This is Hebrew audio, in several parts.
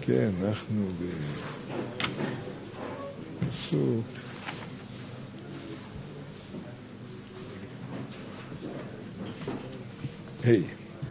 כן, אנחנו בפסוק היי.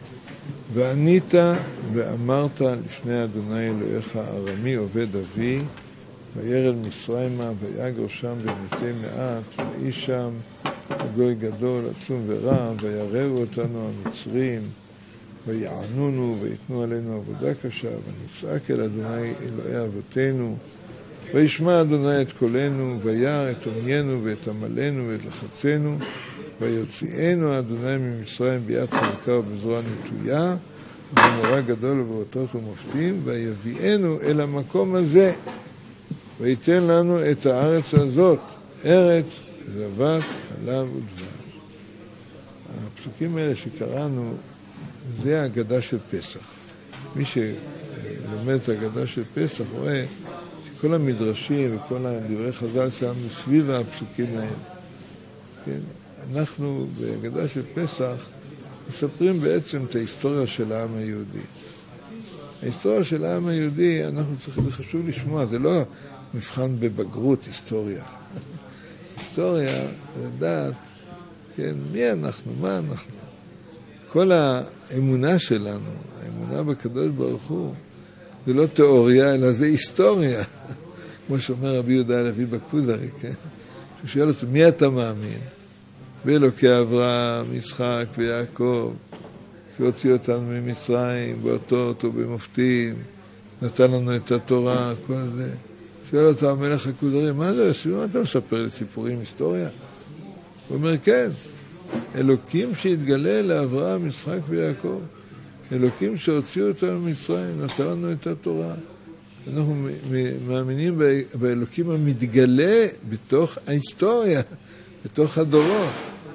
וענית ואמרת לפני אדוני אלוהיך ארמי עובד אבי וירד מצרימה ויגר שם במתי מעט ואיש שם גוי גדול עצום ורע ויראו אותנו המצרים ויענונו ויתנו עלינו עבודה קשה ונצעק אל אדוני אלוהי אבותינו וישמע אדוני את קולנו וירא את עמיינו ואת עמלנו ואת לחצנו ויוציאנו אדוני ממצרים ביד חזקה ובזרוע נטויה במורא גדול ובאותות ומופתים ויביאנו אל המקום הזה ויתן לנו את הארץ הזאת ארץ זבת חלב ודבש. הפסוקים האלה שקראנו זה ההגדה של פסח. מי שלומד את ההגדה של פסח רואה שכל המדרשים וכל דברי חז"ל שם סביב הפסוקים האלה. כן? אנחנו בהגדה של פסח מספרים בעצם את ההיסטוריה של העם היהודי. ההיסטוריה של העם היהודי, זה חשוב לשמוע, זה לא מבחן בבגרות היסטוריה. היסטוריה, לדעת, כן, מי אנחנו, מה אנחנו. כל האמונה שלנו, האמונה בקדוש ברוך הוא, זה לא תיאוריה, אלא זה היסטוריה. כמו שאומר רבי יהודה הלוי בכוזרי, כן? שהוא שואל אותו, מי אתה מאמין? באלוקי אברהם, יצחק ויעקב, שהוציא אותנו ממצרים, באותות ובמופתים, נתן לנו את התורה, כל זה. שואל אותו המלך הכוזרי, מה זה? מה אתה מספר לי סיפורים, היסטוריה? הוא אומר, כן, אלוקים שהתגלה לאברהם, יצחק ויעקב, אלוקים שהוציאו אותנו ממצרים, נתן לנו את התורה. אנחנו מאמינים באלוקים המתגלה בתוך ההיסטוריה, בתוך הדורות.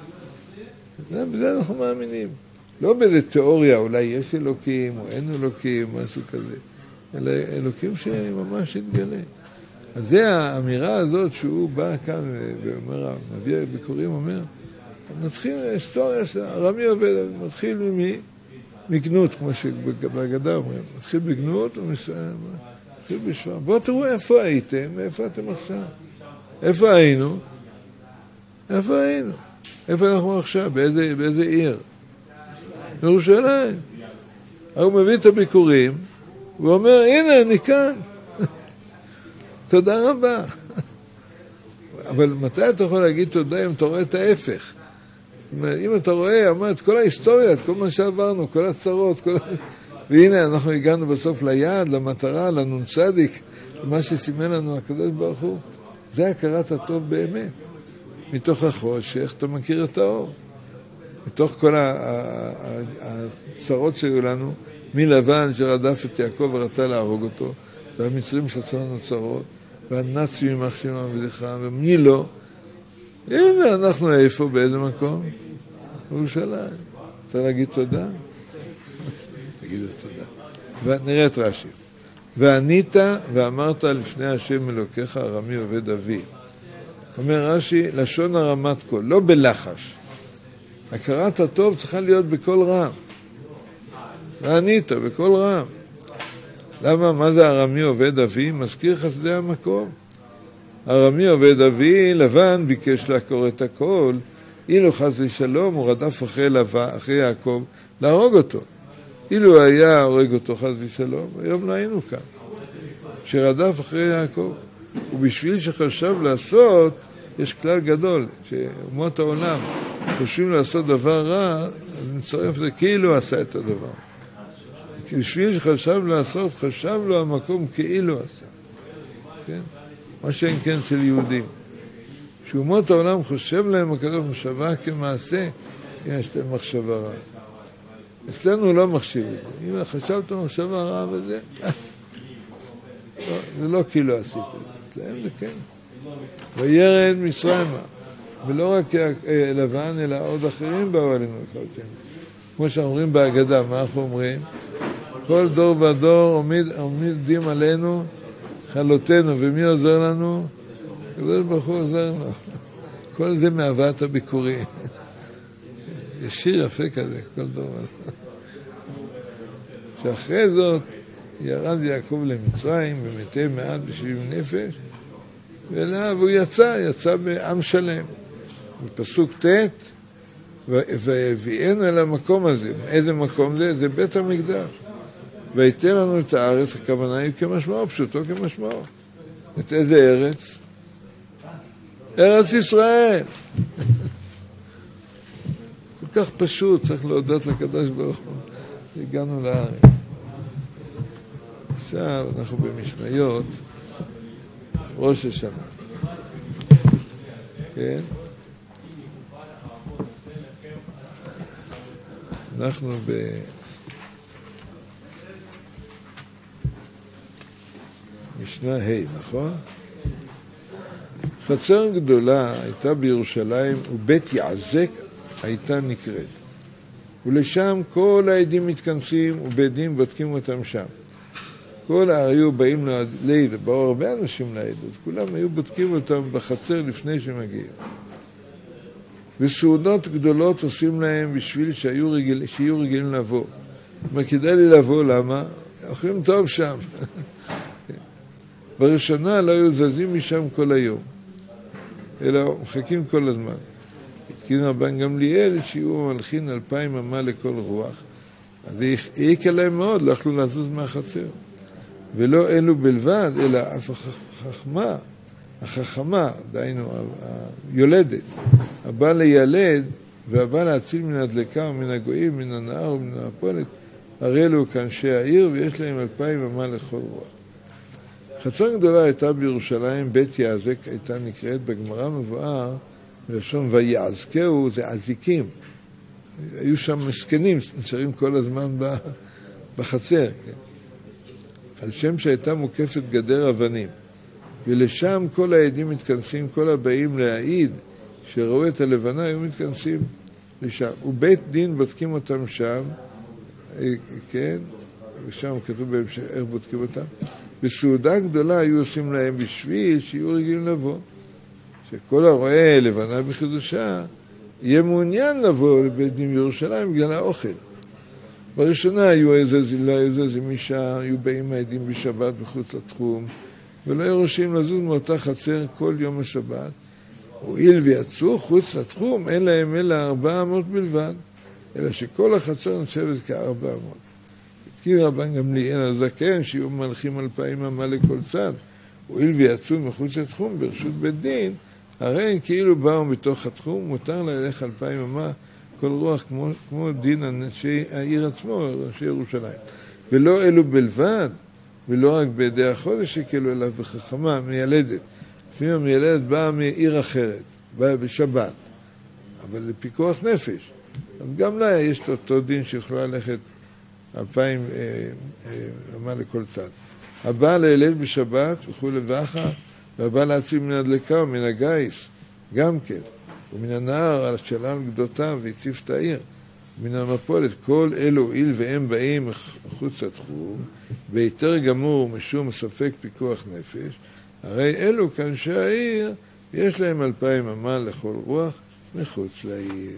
בזה אנחנו מאמינים. לא באיזה תיאוריה, אולי יש אלוקים או אין אלוקים, משהו כזה. אלא אלוקים שממש התגלה. אז זה האמירה הזאת שהוא בא כאן ואומר, הנביא הביקורים אומר, נתחיל היסטוריה של ארמי עובד, נתחיל מגנות, כמו שבהגדה אומרים. נתחיל בגנות ומסיים. נתחיל בשבוע. בואו תראו איפה הייתם ואיפה אתם עכשיו. איפה היינו? איפה היינו? איפה אנחנו עכשיו? באיזה עיר? בירושלים. הוא מביא את הביקורים, והוא אומר, הנה, אני כאן. תודה רבה. אבל מתי אתה יכול להגיד תודה אם אתה רואה את ההפך? אם אתה רואה, אמרת, כל ההיסטוריה, את כל מה שעברנו, כל הצרות, והנה, אנחנו הגענו בסוף ליעד, למטרה, לנון צדיק, למה שסימן לנו הקדוש ברוך הוא. זה הכרת הטוב באמת. מתוך החושך אתה מכיר את האור. מתוך כל הצרות שהיו לנו, מלבן שרדף את יעקב ורצה להרוג אותו, והמצרים שעשו לנו צרות, והנאצים יימח שמם עבדיך, ומי לא. הנה, אנחנו איפה, באיזה מקום? בירושלים. רוצה להגיד תודה? תגידו תודה. ונראה את רש"י. וענית ואמרת לפני השם אלוקיך ארמי עובד אבי. אומר רש"י, לשון הרמת קול, לא בלחש. הכרת הטוב צריכה להיות בקול רם. וענית בקול רם. למה? מה זה ארמי עובד אבי? מזכיר חסדי המקום. ארמי עובד אבי, לבן ביקש לעקור את הקול, אילו חס ושלום הוא רדף אחרי יעקב להרוג אותו. אילו היה הורג אותו חס ושלום, היום לא היינו כאן. שרדף אחרי יעקב. ובשביל שחשב לעשות, יש כלל גדול, שאומות העולם חושבים לעשות דבר רע, נצטרף זה כאילו עשה את הדבר. בשביל שחשב לעשות, חשב לו המקום כאילו עשה. כן? מה שאין כן של יהודים. שאומות העולם חושב להם הקדוש מחשבה כמעשה, אם יש להם מחשבה רעה. אצלנו לא מחשיב. אם חשבת מחשבה רעה בזה, זה לא כאילו עשית. אצלהם זה כן. וירד מצרימה. ולא רק לבן, אלא עוד אחרים באו עלינו לקראתנו. כמו שאומרים בהגדה, מה אנחנו אומרים? כל דור ודור עומדים עלינו חלותינו, ומי עוזר לנו? הקדוש ברוך הוא עוזר לנו. כל זה מאהבת הביקורים. יש שיר יפה כזה, כל דור ודור. שאחרי זאת, ירד יעקב למצרים ומתי מעט ב70 נפש, והוא יצא בעם שלם. בפסוק ט' והביאנו אל המקום הזה. איזה מקום זה? זה בית המקדש. ויתן לנו את הארץ, הכוונה היא כמשמעו, פשוטו כמשמעו. את איזה ארץ? ארץ ישראל. כל כך פשוט, צריך להודות לקדוש ברוך הוא. הגענו לארץ. עכשיו אנחנו במשניות ראש השנה. כן? אנחנו במשנה ה', נכון? חצר גדולה הייתה בירושלים ובית יעזק הייתה נקראת. ולשם כל העדים מתכנסים ובעדים בודקים אותם שם. כל היו באים לילה, באו הרבה אנשים לעדות, כולם היו בודקים אותם בחצר לפני שמגיעים. וסעודות גדולות עושים להם בשביל שיהיו רגילים לבוא. מה כדאי לי לבוא, למה? אוכלים טוב שם. בראשונה לא היו זזים משם כל היום, אלא מחכים כל הזמן. התקין רבן גמליאל שיהיו מלכין 2,000 אמה לכל רוח. אז זה העיק עליהם מאוד, לא יכלו לזוז מהחצר. ולא אלו בלבד, אלא אף החכמה, דיינו, היולדת, הבא לילד והבא להציל מן הדלקה ומן הגויים, מן הנהר ומן המפולת, הרי אלו כאנשי העיר ויש להם 2,000 אמה לכל רוח. חצר גדולה הייתה בירושלים, בית יעזק הייתה נקראת, בגמרא מבואר, בלשון ויעזקהו, זה עזיקים. היו שם מסכנים, נשארים כל הזמן בחצר, כן? על שם שהייתה מוקפת גדר אבנים. ולשם כל העדים מתכנסים, כל הבאים להעיד שראו את הלבנה, היו מתכנסים לשם. ובית דין בודקים אותם שם, כן? ושם כתוב בהמשך איך בודקים אותם. בסעודה גדולה היו עושים להם בשביל שיהיו רגילים לבוא. שכל הרואה לבנה בחידושה יהיה מעוניין לבוא לבית דין בירושלים בגלל האוכל. בראשונה היו זזים משם, היו באים העדים בשבת בחוץ לתחום, ולא היו ראשים לזוז מאותה חצר כל יום השבת. הואיל ויצאו חוץ לתחום, אין להם אלא 400 בלבד, אלא שכל החצר נחשבת כ400. התקין רבן גמליאל הזקן שיהיו מלכים 2,000 אמה לכל צד, הואיל ויצאו מחוץ לתחום ברשות בית דין, הרי הם כאילו באו בתוך התחום, מותר ללך 2,000 אמה כל רוח כמו דין אנשי העיר עצמו, אנשי ירושלים. ולא אלו בלבד, ולא רק בידי החודש שקלו אליו בחכמה, מיילדת. לפעמים המיילדת באה מעיר אחרת, באה בשבת, אבל לפיקוח נפש. אז גם לה יש אותו דין שיכולה ללכת 2,000 אמה לכל צד. הבא לילד בשבת וכו' ואחר, והבא להציל מן הדלקה ומן הגיס, גם כן. ומן הנהר על שלם גדותיו והציף את העיר. מן המפולת כל אלו איל והם באים מחוץ לתחום, ויותר גמור משום ספק פיקוח נפש, הרי אלו כאנשי העיר יש להם 2,000 אמה לכל רוח מחוץ לעיר.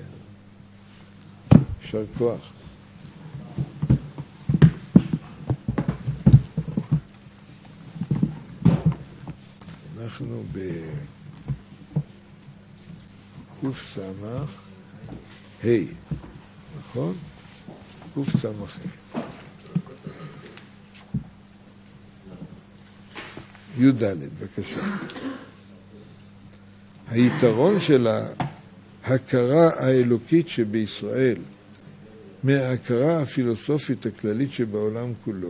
יישר כוח. אנחנו קוף סמך ה', נכון? קוף סמך ה'. י' ד', בבקשה. היתרון של ההכרה האלוקית שבישראל מההכרה הפילוסופית הכללית שבעולם כולו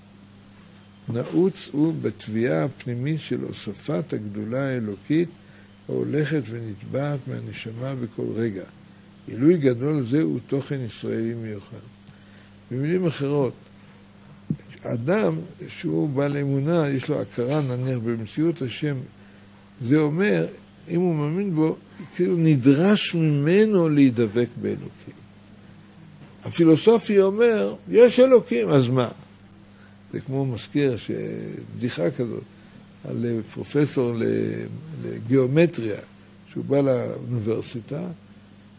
נעוץ הוא בתביעה הפנימית של הוספת הגדולה האלוקית ההולכת ונטבעת מהנשמה בכל רגע. עילוי גדול זה הוא תוכן ישראלי מיוחד. במילים אחרות, אדם שהוא בעל אמונה, יש לו הכרה נניח במציאות השם, זה אומר, אם הוא מאמין בו, כאילו נדרש ממנו להידבק באלוקים. הפילוסופי אומר, יש אלוקים, אז מה? זה כמו מזכיר שבדיחה כזאת, על פרופסור לגיאומטריה, שהוא בא לאוניברסיטה,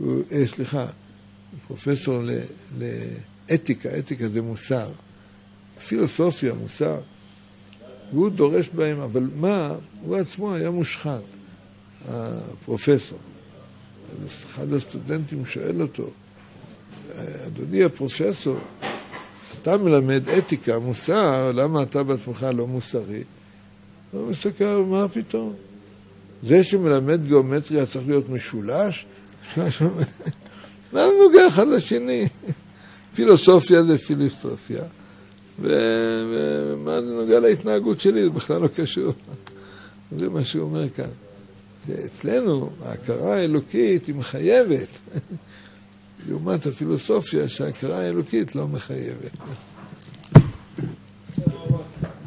פרופסור לאתיקה, אתיקה זה מוסר, פילוסופיה, מוסר, והוא דורש בהם, אבל מה? הוא עצמו היה מושחת, הפרופסור. אז אחד הסטודנטים שואל אותו, אדוני הפרופסור, אתה מלמד אתיקה, מוסר, למה אתה בעצמך לא מוסרי? הוא מסתכל, מה פתאום? זה שמלמד גיאומטריה צריך להיות משולש? מה נוגע אחד לשני? פילוסופיה זה פילוסופיה, ומה נוגע להתנהגות שלי? זה בכלל לא קשור. זה מה שהוא אומר כאן. אצלנו, ההכרה האלוקית היא מחייבת. לעומת הפילוסופיה שההכרה האלוקית לא מחייבת.